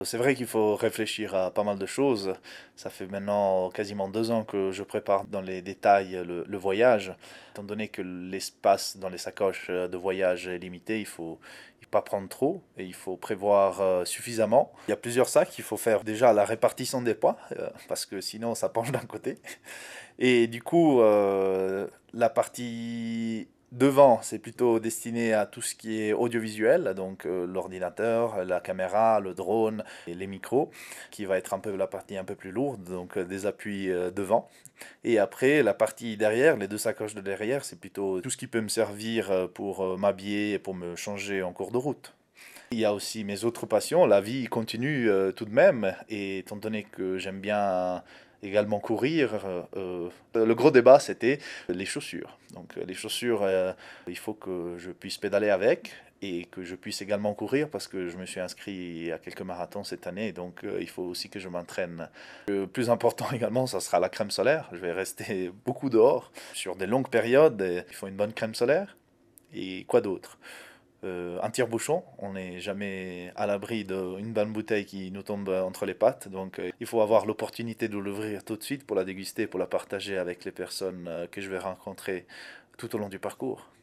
C'est vrai qu'il faut réfléchir à pas mal de choses. Ça fait maintenant quasiment 2 ans que je prépare dans les détails le voyage. Étant donné que l'espace dans les sacoches de voyage est limité, il faut pas prendre trop et il faut prévoir suffisamment. Il y a plusieurs sacs, il faut faire déjà la répartition des poids, parce que sinon ça penche d'un côté. Et du coup, la partie devant, c'est plutôt destiné à tout ce qui est audiovisuel, donc l'ordinateur, la caméra, le drone et les micros, qui va être un peu la partie un peu plus lourde, donc des appuis devant. Et après, la partie derrière, les deux sacoches de derrière, c'est plutôt tout ce qui peut me servir pour m'habiller et pour me changer en cours de route. Il y a aussi mes autres passions. La vie continue tout de même. Et étant donné que j'aime bien également courir, le gros débat c'était les chaussures. Donc les chaussures, il faut que je puisse pédaler avec et que je puisse également courir parce que je me suis inscrit à quelques marathons cette année. Donc il faut aussi que je m'entraîne. Le plus important également, ça sera la crème solaire. Je vais rester beaucoup dehors sur des longues périodes. Il faut une bonne crème solaire. Et quoi d'autre? Un tire-bouchon, on n'est jamais à l'abri d'une bonne bouteille qui nous tombe entre les pattes, donc il faut avoir l'opportunité de l'ouvrir tout de suite pour la déguster, pour la partager avec les personnes que je vais rencontrer tout au long du parcours.